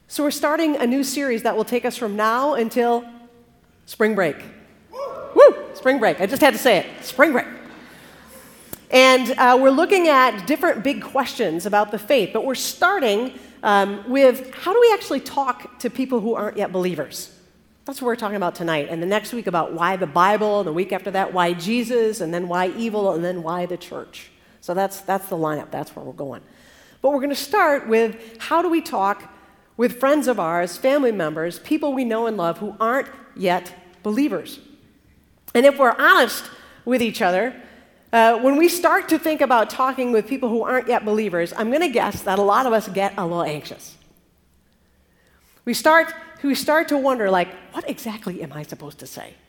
So we're starting a new series that will take us from now until spring break. Woo! Spring break. I just had to say it. Spring break. And we're looking at different big questions about the faith, but we're starting with how do we actually talk to people who aren't yet believers? That's what we're talking about tonight. And the next week about why the Bible, and the week after that, why Jesus, and then why evil, and then why the church. So that's the lineup. That's where we're going. But we're going to start with how do we talk with friends of ours, family members, people we know and love who aren't yet believers. And if we're honest with each other, when we start to think about talking with people who aren't yet believers, I'm going to guess that a lot of us get a little anxious. We start to wonder, like, what exactly am I supposed to say?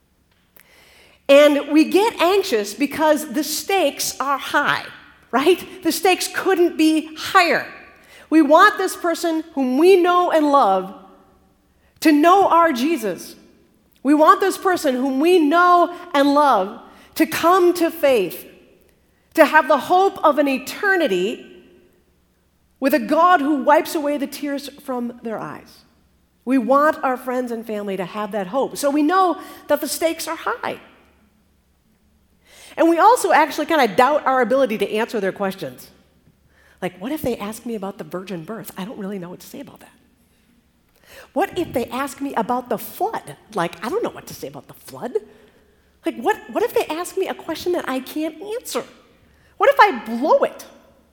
And we get anxious because the stakes are high, right? The stakes couldn't be higher. We want this person whom we know and love to know our Jesus. We want this person whom we know and love to come to faith, to have the hope of an eternity with a God who wipes away the tears from their eyes. We want our friends and family to have that hope. So we know that the stakes are high. And we also actually kind of doubt our ability to answer their questions. Like, what if they ask me about the virgin birth? I don't really know what to say about that. What if they ask me about the flood? Like, I don't know what to say about the flood. Like, what if they ask me a question that I can't answer? What if I blow it?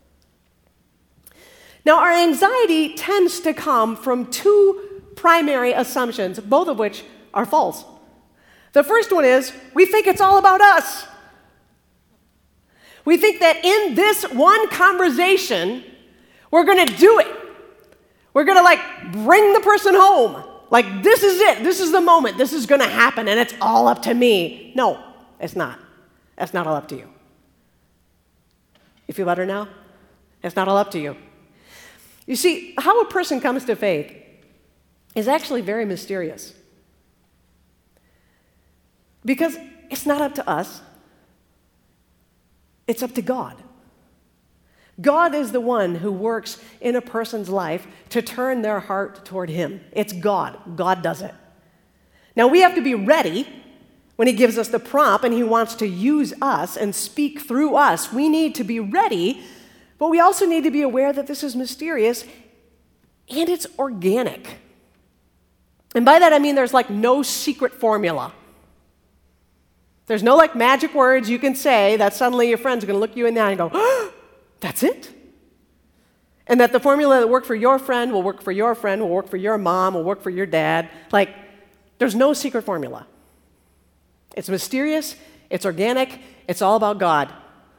Now, our anxiety tends to come from two primary assumptions, both of which are false. The first one is we think it's all about us. We think that in this one conversation, we're going to do it. We're going to, bring the person home. Like, this is it. This is the moment. This is going to happen, and it's all up to me. No, it's not. That's not all up to you. You feel better now? It's not all up to you. You see, how a person comes to faith is actually very mysterious. Because it's not up to us. It's up to God. God is the one who works in a person's life to turn their heart toward Him. It's God. God does it. Now, we have to be ready when He gives us the prompt and He wants to use us and speak through us. We need to be ready, but we also need to be aware that this is mysterious and it's organic. And by that I mean there's no secret formula. There's no magic words you can say that suddenly your friends are going to look you in the eye and go, oh, that's it? And that the formula that worked for your friend will work for your friend, will work for your mom, will work for your dad. There's no secret formula. It's mysterious, it's organic, it's all about God.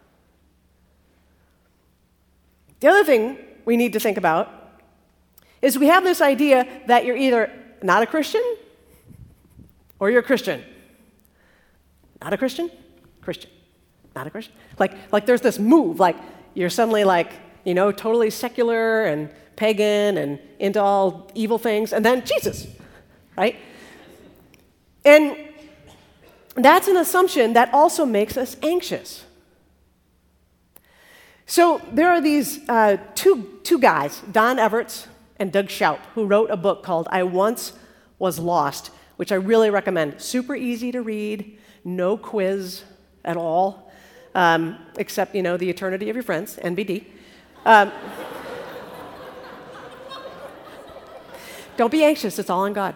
The other thing we need to think about is we have this idea that you're either not a Christian or you're a Christian. Not a Christian? Christian. Not a Christian? Like there's this move, you're suddenly totally secular and pagan and into all evil things, and then Jesus, right? And that's an assumption that also makes us anxious. So there are these two guys, Don Everts and Doug Schaup, who wrote a book called I Once Was Lost, which I really recommend. Super easy to read. No quiz at all, except, the eternity of your friends, NBD. Don't be anxious, it's all on God.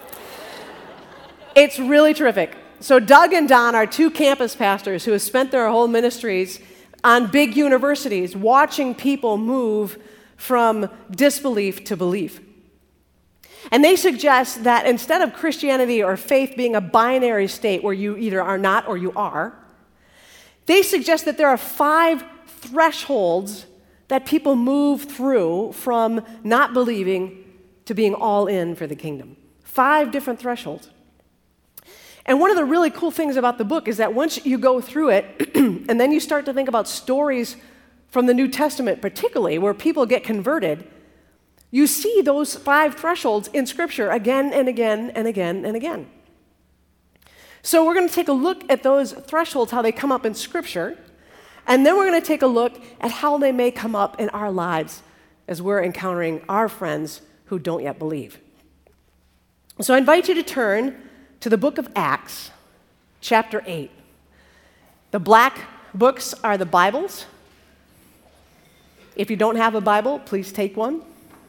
It's really terrific. So Doug and Don are two campus pastors who have spent their whole ministries on big universities watching people move from disbelief to belief. And they suggest that instead of Christianity or faith being a binary state where you either are not or you are, they suggest that there are 5 thresholds that people move through from not believing to being all in for the kingdom. 5 different thresholds. And one of the really cool things about the book is that once you go through it, and then you start to think about stories from the New Testament particularly, where people get converted, you see those 5 thresholds in Scripture again and again and again and again. So we're going to take a look at those thresholds, how they come up in Scripture, and then we're going to take a look at how they may come up in our lives as we're encountering our friends who don't yet believe. So I invite you to turn to the book of Acts, chapter 8. The black books are the Bibles. If you don't have a Bible, please take one.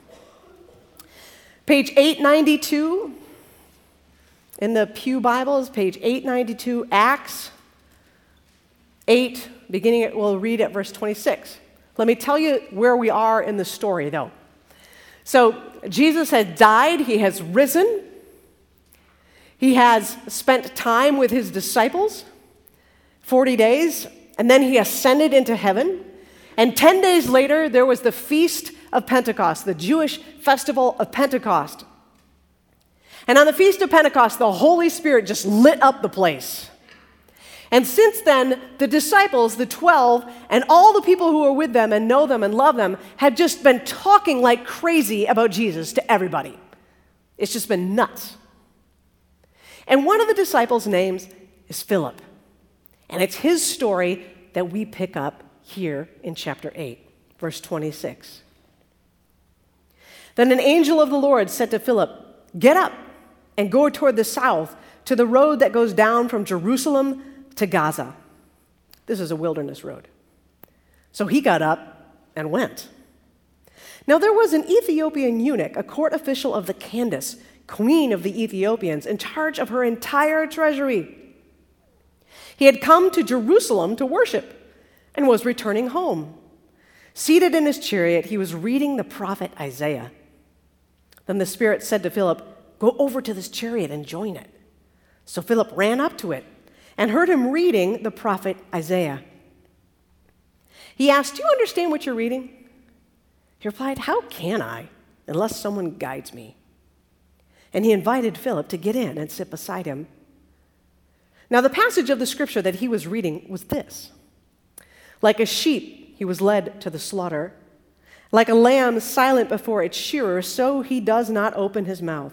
Page 892 in the Pew Bibles, page 892, Acts 8, we'll read at verse 26. Let me tell you where we are in the story, though. So Jesus has died, he has risen, he has spent time with his disciples, 40 days, and then he ascended into heaven. And 10 days later, there was the Feast of Pentecost, the Jewish festival of Pentecost. And on the Feast of Pentecost, the Holy Spirit just lit up the place. And since then, the disciples, the 12, and all the people who are with them and know them and love them have just been talking like crazy about Jesus to everybody. It's just been nuts. And one of the disciples' names is Philip. And it's his story that we pick up here in chapter 8, verse 26. Then an angel of the Lord said to Philip, "Get up and go toward the south to the road that goes down from Jerusalem to Gaza." This is a wilderness road. So he got up and went. Now there was an Ethiopian eunuch, a court official of the Candace, queen of the Ethiopians, in charge of her entire treasury. He had come to Jerusalem to worship and was returning home. Seated in his chariot, he was reading the prophet Isaiah. Then the Spirit said to Philip, "Go over to this chariot and join it." So Philip ran up to it and heard him reading the prophet Isaiah. He asked, "Do you understand what you're reading?" He replied, "How can I, unless someone guides me?" And he invited Philip to get in and sit beside him. Now the passage of the scripture that he was reading was this: "Like a sheep he was led to the slaughter. Like a lamb silent before its shearer, so he does not open his mouth.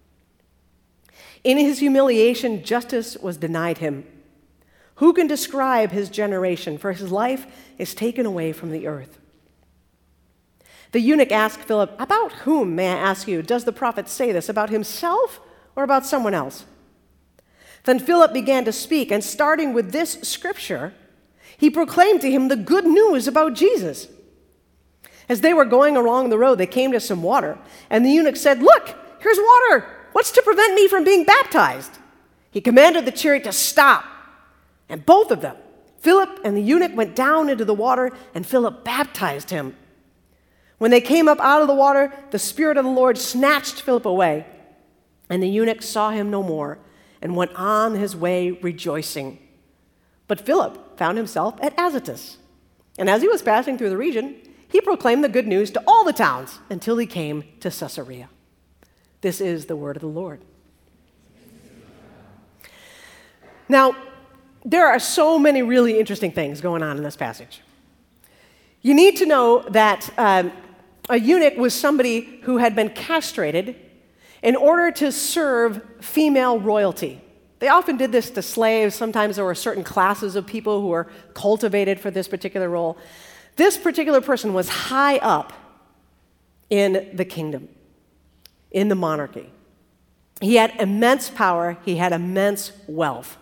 In his humiliation, justice was denied him. Who can describe his generation? For his life is taken away from the earth." The eunuch asked Philip, "About whom, may I ask you, does the prophet say this? About himself or about someone else?" Then Philip began to speak, and starting with this scripture, he proclaimed to him the good news about Jesus. As they were going along the road, they came to some water, and the eunuch said, "Look, here's water. What's to prevent me from being baptized?" He commanded the chariot to stop, and both of them, Philip and the eunuch, went down into the water, and Philip baptized him. When they came up out of the water, the Spirit of the Lord snatched Philip away, and the eunuch saw him no more and went on his way rejoicing. But Philip found himself at Azotus, and as he was passing through the region, he proclaimed the good news to all the towns until he came to Caesarea. This is the word of the Lord. Now, there are so many really interesting things going on in this passage. You need to know that a eunuch was somebody who had been castrated in order to serve female royalty. They often did this to slaves. Sometimes there were certain classes of people who were cultivated for this particular role. This particular person was high up in the kingdom, in the monarchy. He had immense power. He had immense wealth.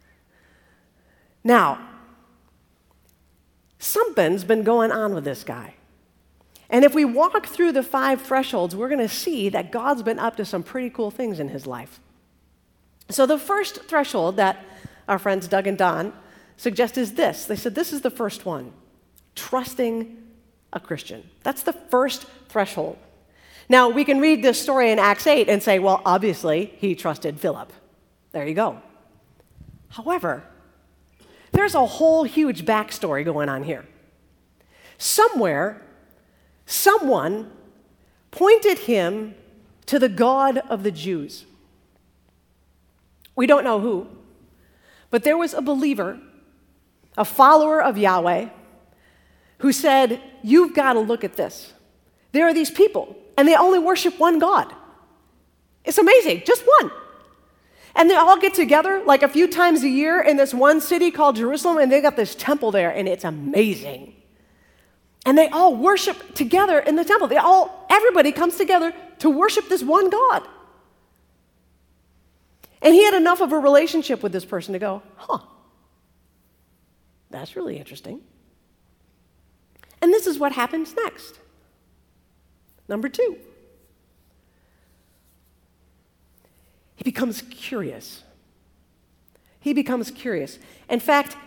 Now, something's been going on with this guy. And if we walk through the 5 thresholds, we're going to see that God's been up to some pretty cool things in his life. So the first threshold that our friends Doug and Don suggest is this. They said this is the first one: trusting a Christian. That's the first threshold. Now, we can read this story in Acts 8 and say, well, obviously, he trusted Philip. There you go. However, there's a whole huge backstory going on here. Somewhere, someone pointed him to the God of the Jews. We don't know who, but there was a believer, a follower of Yahweh, who said, "You've got to look at this. There are these people, and they only worship one God. It's amazing, just one. And they all get together like a few times a year in this one city called Jerusalem, and they got this temple there, and it's amazing. And they all worship together in the temple. Everybody comes together to worship this one God. And he had enough of a relationship with this person to go, that's really interesting. And this is what happens next. Number 2. He becomes curious. He becomes curious. In fact,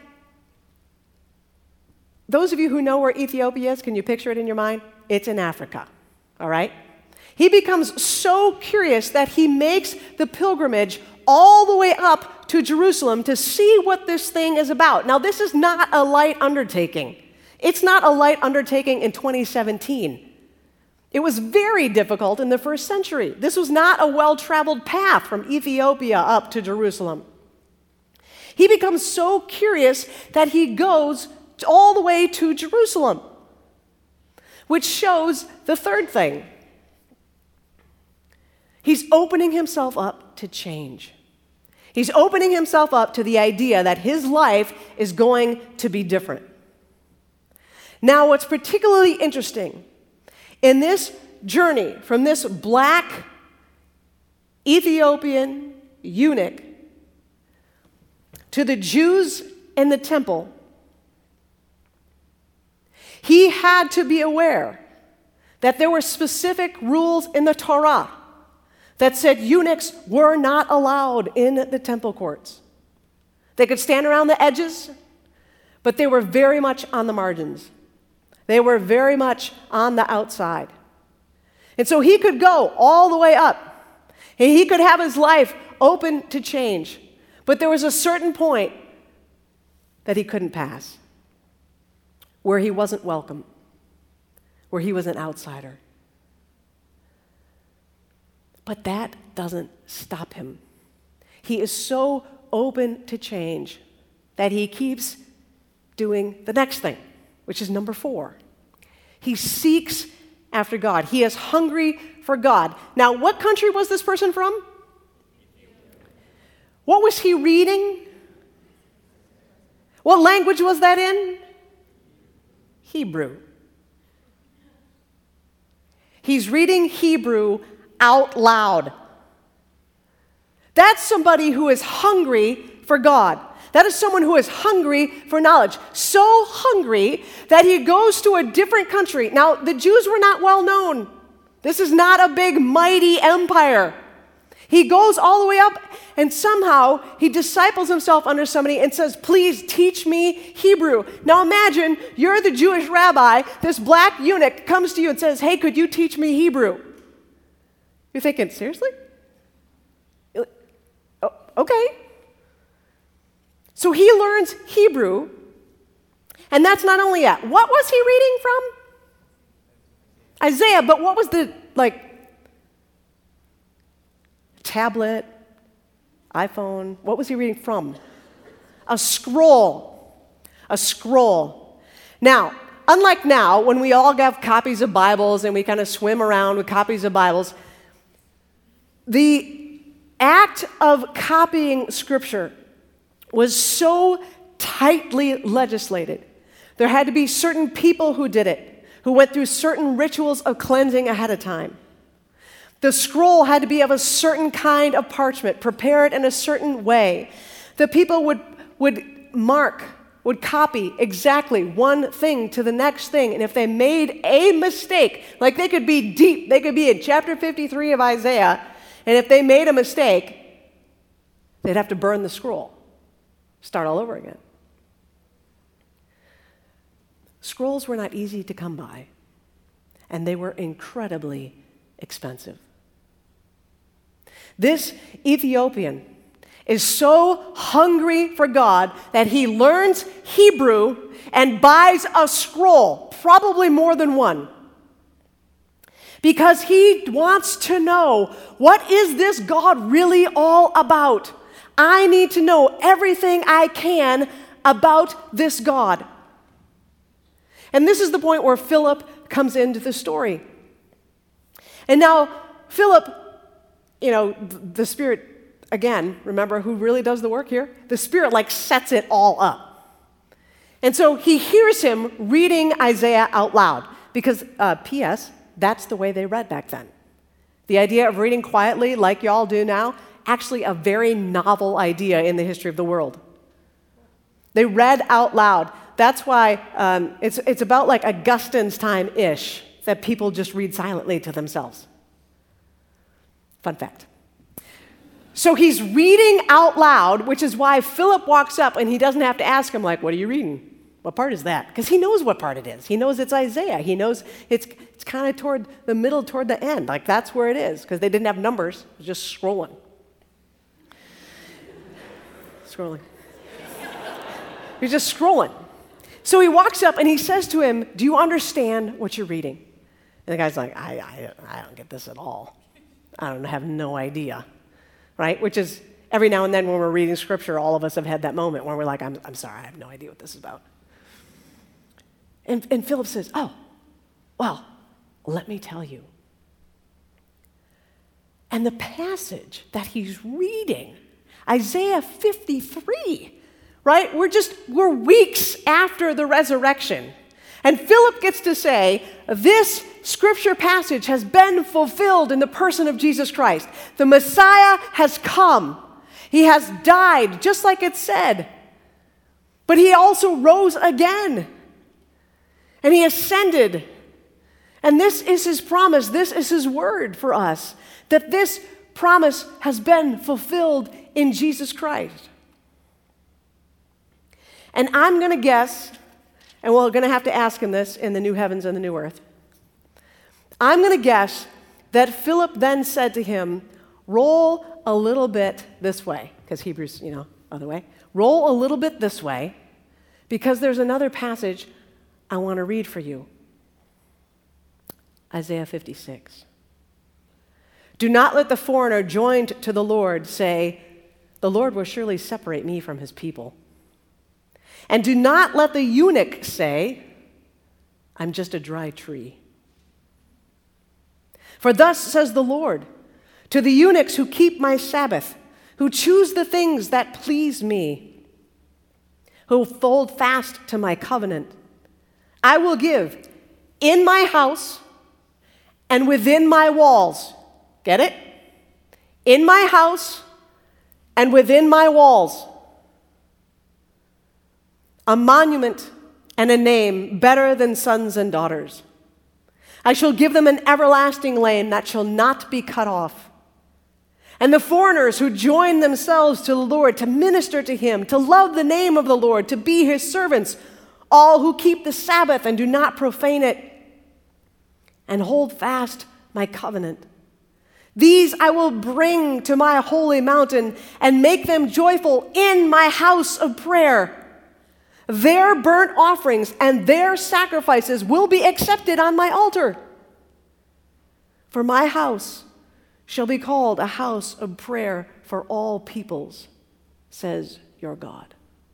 those of you who know where Ethiopia is, can you picture it in your mind? It's in Africa, all right? He becomes so curious that he makes the pilgrimage all the way up to Jerusalem to see what this thing is about. Now, this is not a light undertaking. It's not a light undertaking in 2017. It was very difficult in the first century. This was not a well-traveled path from Ethiopia up to Jerusalem. He becomes so curious that he goes all the way to Jerusalem, which shows the third thing. He's opening himself up to change. He's opening himself up to the idea that his life is going to be different. Now, what's particularly interesting in this journey from this black Ethiopian eunuch to the Jews in the temple, he had to be aware that there were specific rules in the Torah that said eunuchs were not allowed in the temple courts. They could stand around the edges, but they were very much on the margins. They were very much on the outside. And so he could go all the way up, and he could have his life open to change. But there was a certain point that he couldn't pass, where he wasn't welcome, where he was an outsider. But that doesn't stop him. He is so open to change that he keeps doing the next thing, which is number 4. He seeks after God. He is hungry for God. Now, what country was this person from? What was he reading? What language was that in? Hebrew. He's reading Hebrew out loud. That's somebody who is hungry for God. That is someone who is hungry for knowledge. So hungry that he goes to a different country. Now, the Jews were not well known. This is not a big, mighty empire. He goes all the way up, and somehow he disciples himself under somebody and says, please teach me Hebrew. Now imagine you're the Jewish rabbi. This black eunuch comes to you and says, hey, could you teach me Hebrew? You're thinking, seriously? Oh, okay. So he learns Hebrew, and that's not only that. What was he reading from? Isaiah, but what was the, tablet, iPhone? What was he reading from? A scroll. A scroll. Now, unlike now, when we all have copies of Bibles and we kind of swim around with copies of Bibles, the act of copying Scripture was so tightly legislated. There had to be certain people who did it, who went through certain rituals of cleansing ahead of time. The scroll had to be of a certain kind of parchment, prepared in a certain way. The people would copy exactly one thing to the next thing, and if they made a mistake, like they could be deep, they could be in chapter 53 of Isaiah, and if they made a mistake, they'd have to burn the scroll, start all over again. Scrolls were not easy to come by, and they were incredibly expensive. This Ethiopian is so hungry for God that he learns Hebrew and buys a scroll, probably more than one, because he wants to know, what is this God really all about? I need to know everything I can about this God. And this is the point where Philip comes into the story. And now, Philip, the Spirit, again, remember who really does the work here? The Spirit sets it all up. And so he hears him reading Isaiah out loud because, P.S., that's the way they read back then. The idea of reading quietly like y'all do now, actually a very novel idea in the history of the world. They read out loud. That's why it's about like Augustine's time-ish that people just read silently to themselves. Fun fact. So he's reading out loud, which is why Philip walks up and he doesn't have to ask him, like, what are you reading? What part is that? Because he knows what part it is. He knows it's Isaiah. He knows it's kind of toward the middle, toward the end. Like, that's where it is, because they didn't have numbers. It was just scrolling. He's just scrolling. So he walks up and he says to him, do you understand what you're reading? And the guy's like, I don't get this at all. I have no idea. Right? Which is, every now and then when we're reading scripture, all of us have had that moment where we're like, I'm sorry, I have no idea what this is about. And Philip says, oh, well, let me tell you. And the passage that he's reading, Isaiah 53, right? We're weeks after the resurrection. And Philip gets to say, this scripture passage has been fulfilled in the person of Jesus Christ. The Messiah has come. He has died, just like it said. But he also rose again. And he ascended. And this is his promise. This is his word for us. That this promise has been fulfilled in Jesus Christ. And I'm going to guess, and we're going to have to ask him this in the new heavens and the new earth. I'm going to guess that Philip then said to him, roll a little bit this way, because Hebrews, other way. Roll a little bit this way, because there's another passage I want to read for you. Isaiah 56. Do not let the foreigner joined to the Lord say, the Lord will surely separate me from his people. And do not let the eunuch say, I'm just a dry tree. For thus says the Lord, to the eunuchs who keep my Sabbath, who choose the things that please me, who hold fast to my covenant, I will give in my house and within my walls. Get it? In my house and within my walls. A monument and a name better than sons and daughters. I shall give them an everlasting name that shall not be cut off. And the foreigners who join themselves to the Lord to minister to him, to love the name of the Lord, to be his servants, all who keep the Sabbath and do not profane it, and hold fast my covenant. These I will bring to my holy mountain and make them joyful in my house of prayer. Their burnt offerings and their sacrifices will be accepted on my altar. For my house shall be called a house of prayer for all peoples, says your God.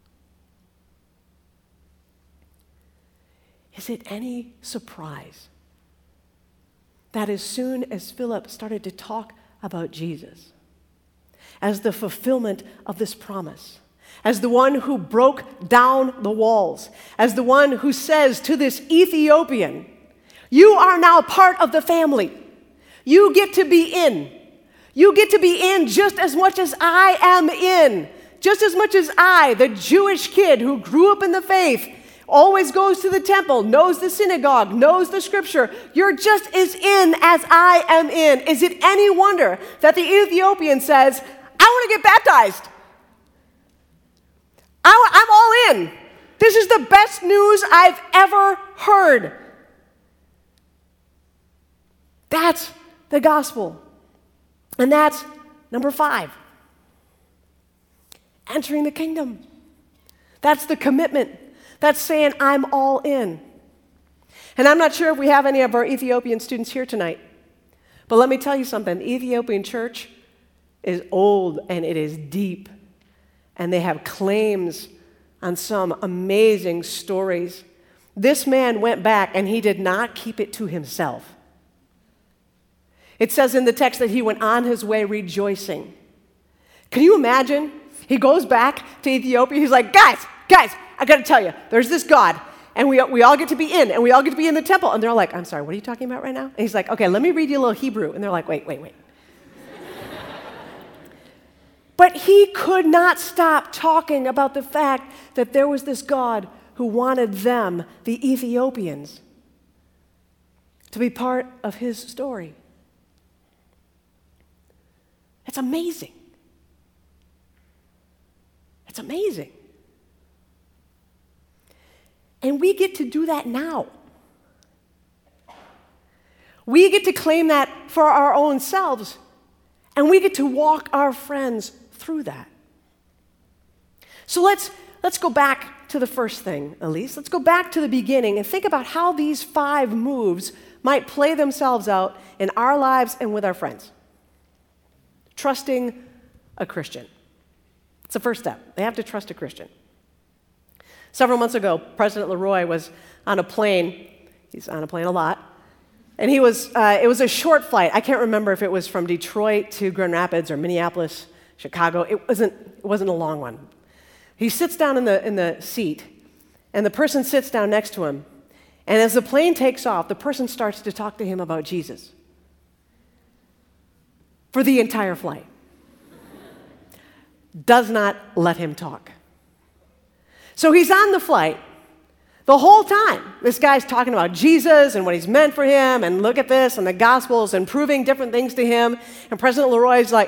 Is it any surprise that as soon as Philip started to talk about Jesus as the fulfillment of this promise, as the one who broke down the walls, as the one who says to this Ethiopian, you are now part of the family. You get to be in. You get to be in just as much as I am in. Just as much as I, the Jewish kid who grew up in the faith, always goes to the temple, knows the synagogue, knows the scripture. You're just as in as I am in. Is it any wonder that the Ethiopian says, I want to get baptized. I'm all in. This is the best news I've ever heard. That's the gospel. And that's number 5. Entering the kingdom. That's the commitment. That's saying, I'm all in. And I'm not sure if we have any of our Ethiopian students here tonight. But let me tell you something. The Ethiopian church is old and it is deep. And they have claims on some amazing stories. This man went back and he did not keep it to himself. It says in the text that he went on his way rejoicing. Can you imagine? He goes back to Ethiopia. He's like, guys, I got to tell you, there's this God, and we all get to be in, and we all get to be in the temple. And they're like, I'm sorry, what are you talking about right now? And he's like, okay, let me read you a little Hebrew. And they're like, wait. But he could not stop talking about the fact that there was this God who wanted them, the Ethiopians, to be part of his story. It's amazing. It's amazing. And we get to do that now. We get to claim that for our own selves, and we get to walk our friends through that. So let's go back to the first thing, Elise. Let's go back to the beginning and think about how these 5 moves might play themselves out in our lives and with our friends. Trusting a Christian. It's the first step. They have to trust a Christian. Several months ago, President Leroy was on a plane. He's on a plane a lot. And it was a short flight. I can't remember if it was from Detroit to Grand Rapids or Minneapolis, Chicago. It wasn't a long one. He sits down in the seat, and the person sits down next to him. And as the plane takes off, the person starts to talk to him about Jesus for the entire flight. Does not let him talk. So he's on the flight. The whole time, this guy's talking about Jesus and what he's meant for him, and look at this, and the Gospels, and proving different things to him. And President Leroy's like,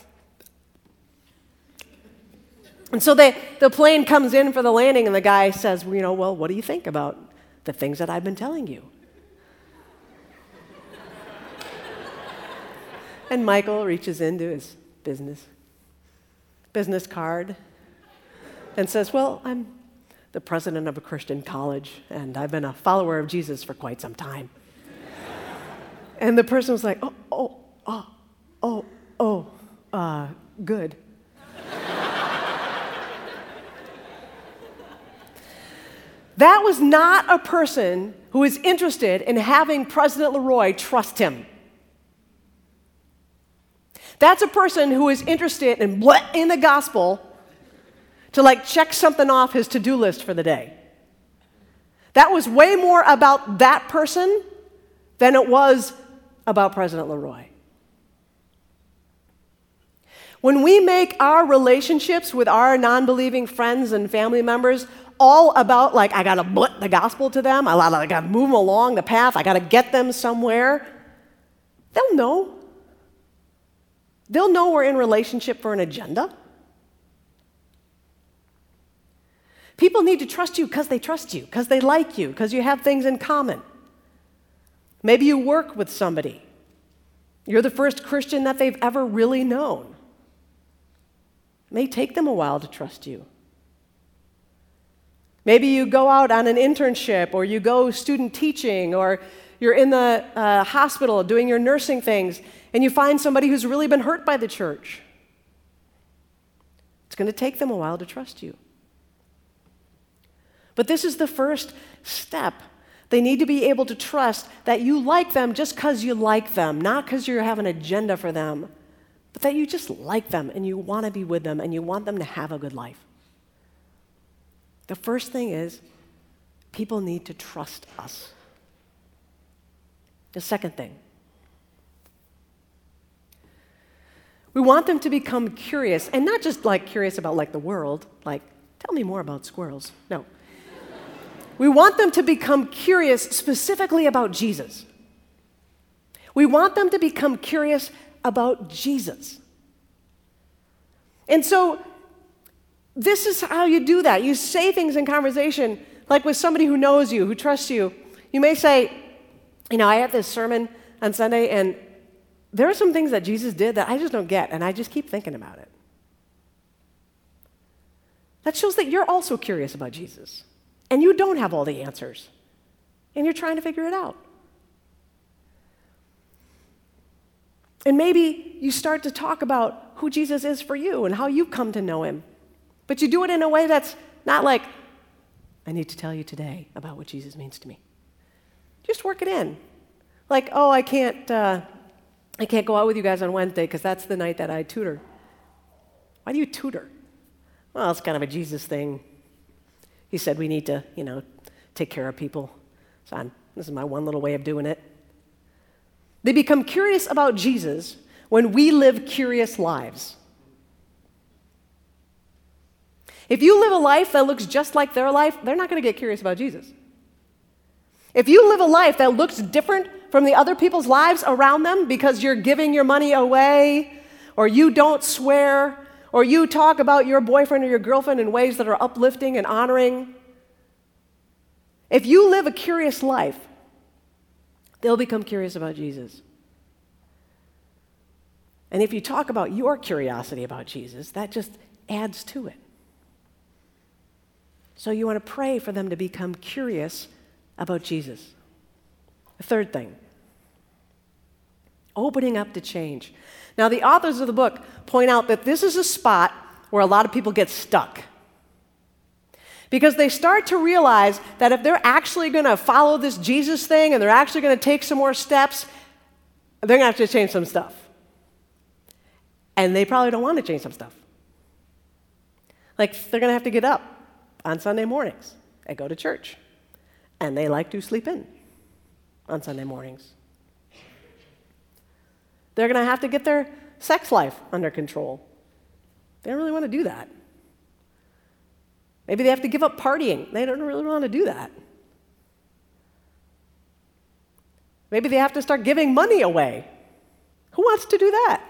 and so the plane comes in for the landing, and the guy says, well, what do you think about the things that I've been telling you? And Michael reaches into his business card and says, well, I'm the president of a Christian college, and I've been a follower of Jesus for quite some time. And the person was like, good. That was not a person who is interested in having President Leroy trust him. That's a person who is interested in the gospel to check something off his to-do list for the day. That was way more about that person than it was about President Leroy. When we make our relationships with our non-believing friends and family members all about, I got to blit the gospel to them, I got to move them along the path, I got to get them somewhere, they'll know. They'll know we're in relationship for an agenda. People need to trust you because they trust you, because they like you, because you have things in common. Maybe you work with somebody. You're the first Christian that they've ever really known. It may take them a while to trust you. Maybe you go out on an internship, or you go student teaching, or you're in the hospital doing your nursing things, and you find somebody who's really been hurt by the church. It's going to take them a while to trust you. But this is the first step. They need to be able to trust that you like them just because you like them, not because you have an agenda for them, but that you just like them and you want to be with them and you want them to have a good life. The first thing is, people need to trust us. The second thing, we want them to become curious, and not just curious about the world, tell me more about squirrels. No. We want them to become curious specifically about Jesus. We want them to become curious about Jesus. And so, this is how you do that. You say things in conversation, like with somebody who knows you, who trusts you. You may say, I had this sermon on Sunday, and there are some things that Jesus did that I just don't get, and I just keep thinking about it. That shows that you're also curious about Jesus, and you don't have all the answers, and you're trying to figure it out. And maybe you start to talk about who Jesus is for you and how you come to know him. But you do it in a way that's not like, I need to tell you today about what Jesus means to me. Just work it in. I can't go out with you guys on Wednesday because that's the night that I tutor. Why do you tutor? Well, it's kind of a Jesus thing. He said we need to, take care of people. So this is my one little way of doing it. They become curious about Jesus when we live curious lives. If you live a life that looks just like their life, they're not going to get curious about Jesus. If you live a life that looks different from the other people's lives around them because you're giving your money away, or you don't swear, or you talk about your boyfriend or your girlfriend in ways that are uplifting and honoring, if you live a curious life, they'll become curious about Jesus. And if you talk about your curiosity about Jesus, that just adds to it. So you want to pray for them to become curious about Jesus. The third thing, opening up to change. Now, the authors of the book point out that this is a spot where a lot of people get stuck. Because they start to realize that if they're actually going to follow this Jesus thing and they're actually going to take some more steps, they're going to have to change some stuff. And they probably don't want to change some stuff. Like, they're going to have to get up on Sunday mornings and go to church. And they like to sleep in on Sunday mornings. They're going to have to get their sex life under control. They don't really want to do that. Maybe they have to give up partying. They don't really want to do that. Maybe they have to start giving money away. Who wants to do that?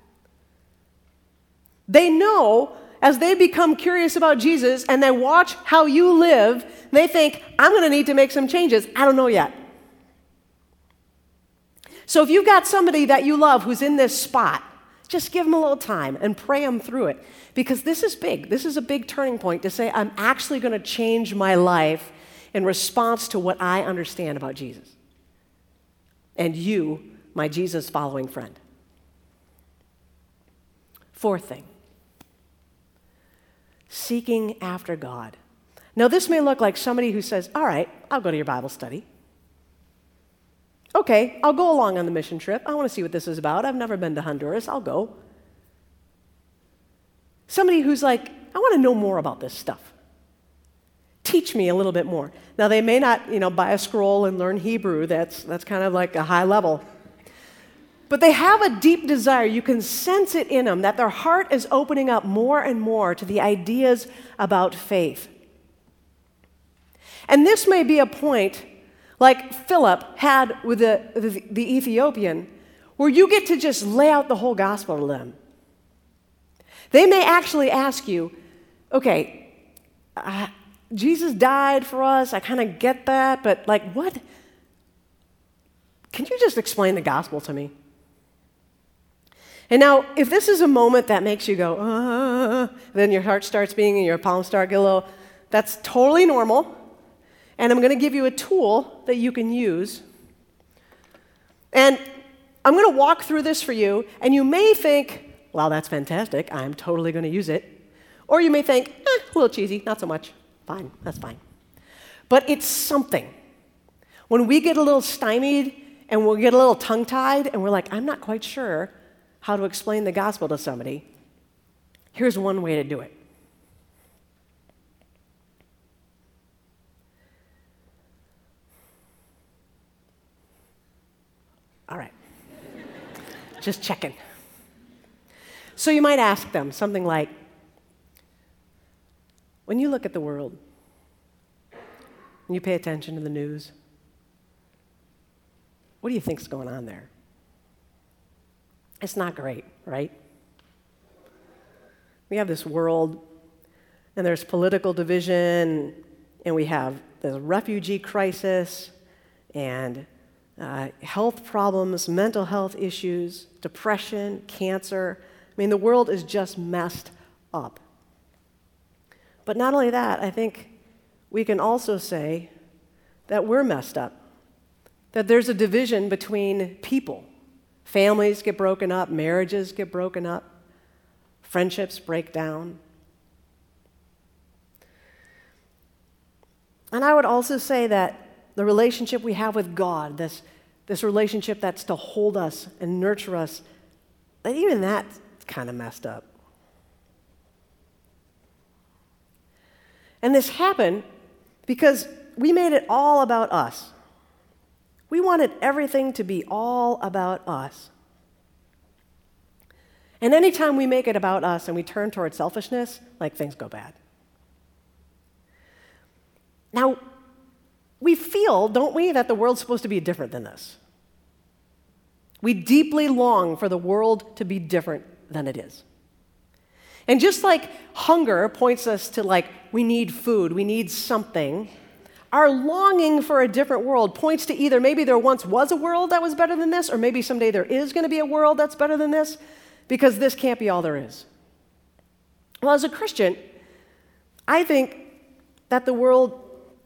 They know as they become curious about Jesus and they watch how you live, they think, I'm going to need to make some changes. I don't know yet. So if you've got somebody that you love who's in this spot, just give them a little time and pray them through it. Because this is big. This is a big turning point to say, I'm actually going to change my life in response to what I understand about Jesus. And you, my Jesus-following friend. Fourth thing, seeking after God. Now, this may look like somebody who says, all right, I'll go to your Bible study. Okay, I'll go along on the mission trip. I want to see what this is about. I've never been to Honduras. I'll go. Somebody who's like, I want to know more about this stuff. Teach me a little bit more. Now, they may not, buy a scroll and learn Hebrew. That's kind of like a high level. But they have a deep desire. You can sense it in them that their heart is opening up more and more to the ideas about faith. And this may be a point like Philip had with the Ethiopian, where you get to just lay out the whole gospel to them. They may actually ask you, okay, Jesus died for us, I kind of get that, but what? Can you just explain the gospel to me? And now, if this is a moment that makes you go, then your heart starts beating and your palms start getting a little, that's totally normal. And I'm going to give you a tool that you can use. And I'm going to walk through this for you, and you may think, wow, that's fantastic. I'm totally going to use it. Or you may think, a little cheesy, not so much. Fine, that's fine. But it's something. When we get a little stymied and we'll get a little tongue-tied and we're like, I'm not quite sure how to explain the gospel to somebody, here's one way to do it. All right. Just checking. So you might ask them something like, when you look at the world, when you pay attention to the news, what do you think's going on there? It's not great, right? We have this world, and there's political division, and we have the refugee crisis, and health problems, mental health issues, depression, cancer. I mean, the world is just messed up. But not only that, I think we can also say that we're messed up, that there's a division between people. Families get broken up, marriages get broken up, friendships break down. And I would also say that the relationship we have with God, this relationship that's to hold us and nurture us, that even that's kind of messed up. And this happened Because we made it all about us. We wanted everything to be all about us. And anytime we make it about us and we turn toward selfishness, things go bad. Now, we feel, don't we, that the world's supposed to be different than this. We deeply long for the world to be different than it is. And just like hunger points us to we need food, we need something, our longing for a different world points to either maybe there once was a world that was better than this, or maybe someday there is going to be a world that's better than this, because this can't be all there is. Well, as a Christian, I think that the world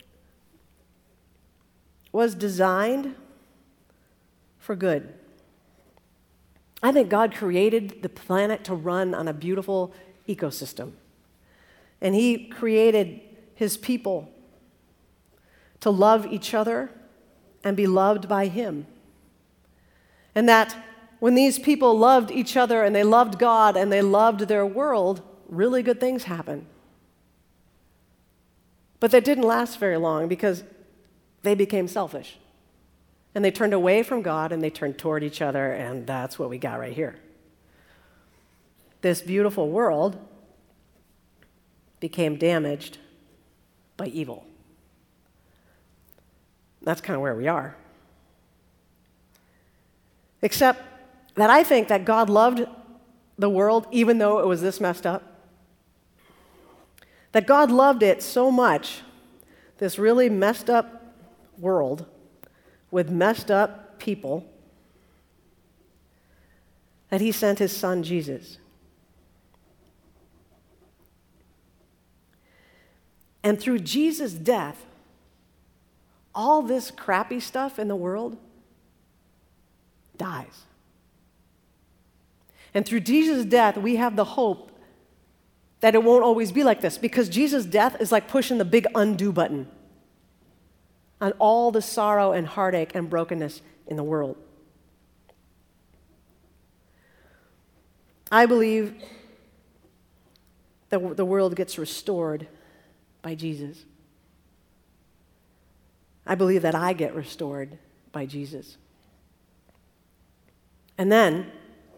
was designed for good. I think God created the planet to run on a beautiful ecosystem. And He created His people to love each other and be loved by Him. And that when these people loved each other and they loved God and they loved their world, really good things happened. But that didn't last very long because they became selfish. And they turned away from God and they turned toward each other, and that's what we got right here. This beautiful world became damaged by evil. That's kind of where we are. Except that I think that God loved the world even though it was this messed up. That God loved it so much, this really messed up world with messed up people, that He sent His Son, Jesus. And through Jesus' death, all this crappy stuff in the world dies. And through Jesus' death, we have the hope that it won't always be like this, because Jesus' death is like pushing the big undo button on all the sorrow and heartache and brokenness in the world. I believe that the world gets restored by Jesus. I believe that I get restored by Jesus. And then,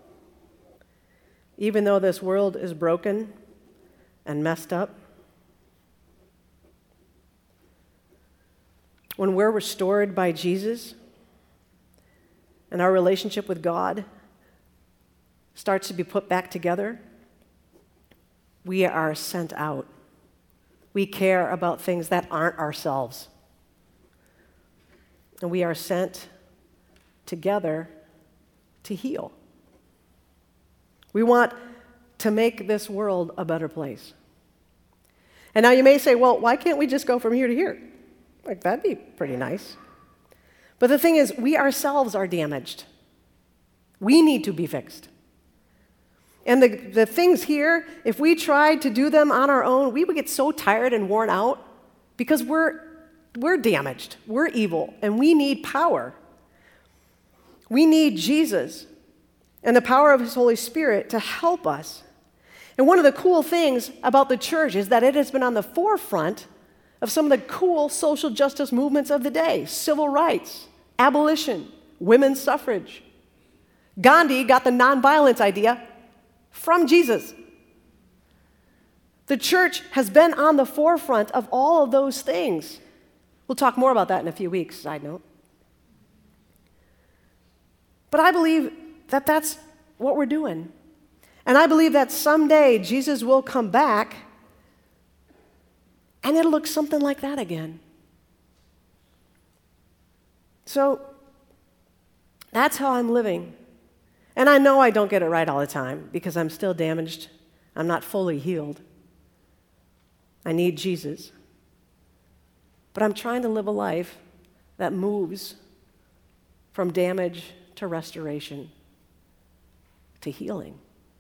even though this world is broken and messed up, when we're restored by Jesus and our relationship with God starts to be put back together, we are sent out. We care about things that aren't ourselves. And we are sent together to heal. We want to make this world a better place. And now you may say, well, why can't we just go from here to here? That'd be pretty nice. But the thing is, we ourselves are damaged. We need to be fixed. And the things here, if we tried to do them on our own, we would get so tired and worn out because we're damaged, we're evil, and we need power. We need Jesus and the power of His Holy Spirit to help us. And one of the cool things about the church is that it has been on the forefront of some of the cool social justice movements of the day: civil rights, abolition, women's suffrage. Gandhi got the nonviolence idea from Jesus. The church has been on the forefront of all of those things. We'll talk more about that in a few weeks, side note. But I believe that that's what we're doing. And I believe that someday Jesus will come back and it'll look something like that again. So that's how I'm living. And I know I don't get it right all the time because I'm still damaged. I'm not fully healed. I need Jesus. But I'm trying to live a life that moves from damage to restoration to healing.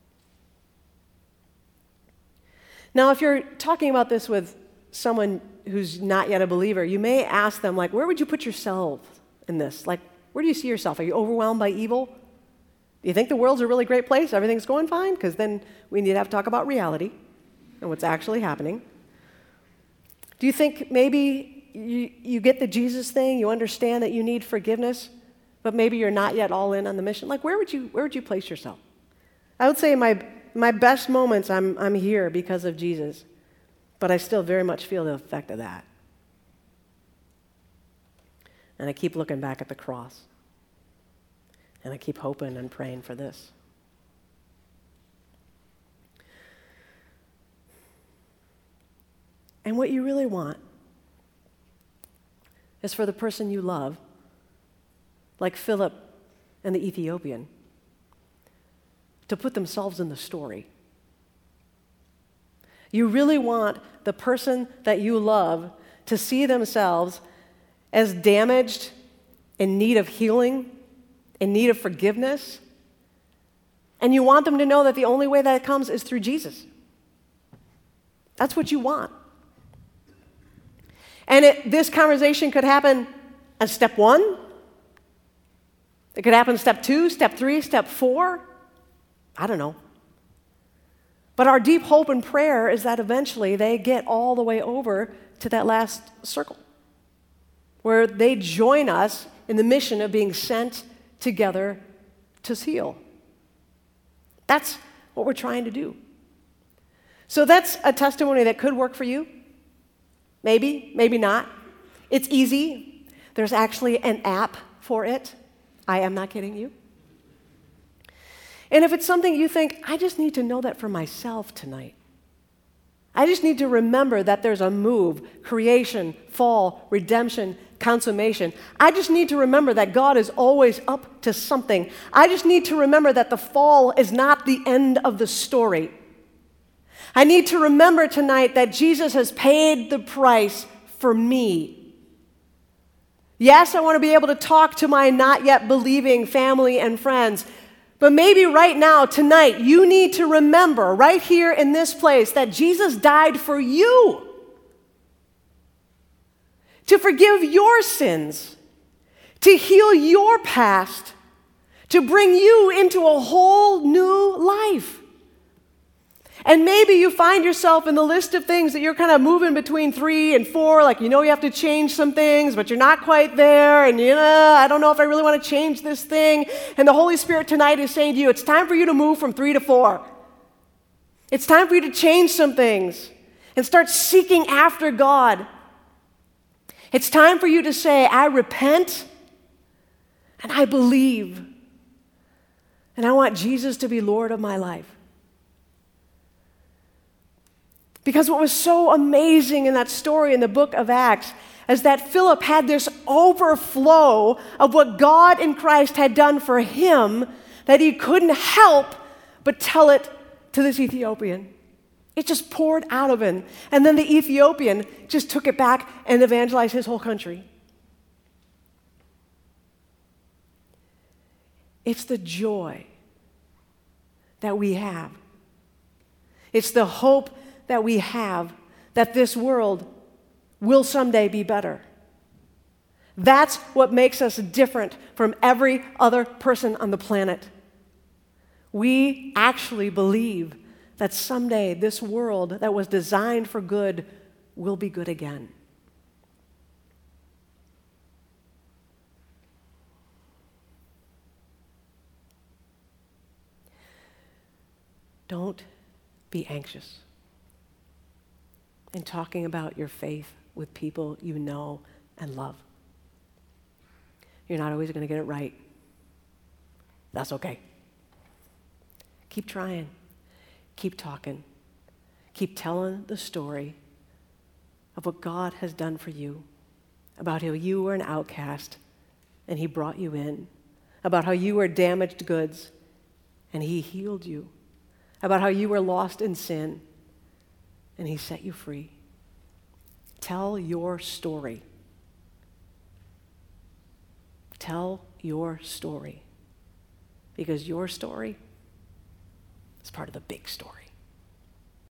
Now, if you're talking about this with someone who's not yet a believer, you may ask them, where would you put yourself in this? Where do you see yourself? Are you overwhelmed by evil? Do you think the world's a really great place? Everything's going fine? Because then we need to have to talk about reality and what's actually happening. Do you think maybe you get the Jesus thing, you understand that you need forgiveness, but maybe you're not yet all in on the mission? Like, where would you place yourself? I would say my best moments, I'm here because of Jesus, but I still very much feel the effect of that. And I keep looking back at the cross. And I keep hoping and praying for this. And what you really want is for the person you love, like Philip and the Ethiopian, to put themselves in the story. You really want the person that you love to see themselves as damaged, in need of healing, in need of forgiveness. And you want them to know that the only way that comes is through Jesus. That's what you want. And this conversation could happen at step 1. It could happen step 2, step 3, step 4. I don't know. But our deep hope and prayer is that eventually they get all the way over to that last circle, where they join us in the mission of being sent together to heal. That's what we're trying to do. So that's a testimony that could work for you. Maybe, maybe not. It's easy. There's actually an app for it. I am not kidding you. And if it's something you think, I just need to know that for myself tonight. I just need to remember that there's a move, creation, fall, redemption, consummation. I just need to remember that God is always up to something. I just need to remember that the fall is not the end of the story. I need to remember tonight that Jesus has paid the price for me. Yes, I want to be able to talk to my not yet believing family and friends. But maybe right now, tonight, you need to remember right here in this place that Jesus died for you to forgive your sins, to heal your past, to bring you into a whole new life. And maybe you find yourself in the list of things that you're kind of moving between 3 and 4, like you know you have to change some things, but you're not quite there, and I don't know if I really want to change this thing. And the Holy Spirit tonight is saying to you, it's time for you to move from 3 to 4. It's time for you to change some things and start seeking after God. It's time for you to say, I repent and I believe, and I want Jesus to be Lord of my life. Because what was so amazing in that story in the book of Acts is that Philip had this overflow of what God in Christ had done for him that he couldn't help but tell it to this Ethiopian. It just poured out of him. And then the Ethiopian just took it back and evangelized his whole country. It's the joy that we have. It's the hope that we have that this world will someday be better. That's what makes us different from every other person on the planet. We actually believe that someday this world that was designed for good will be good again. Don't be anxious in talking about your faith with people you know and love. You're not always going to get it right. That's okay. Keep trying. Keep talking. Keep telling the story of what God has done for you, about how you were an outcast and He brought you in, about how you were damaged goods and He healed you, about how you were lost in sin and He set you free. Tell your story. Tell your story. Because your story is part of the big story.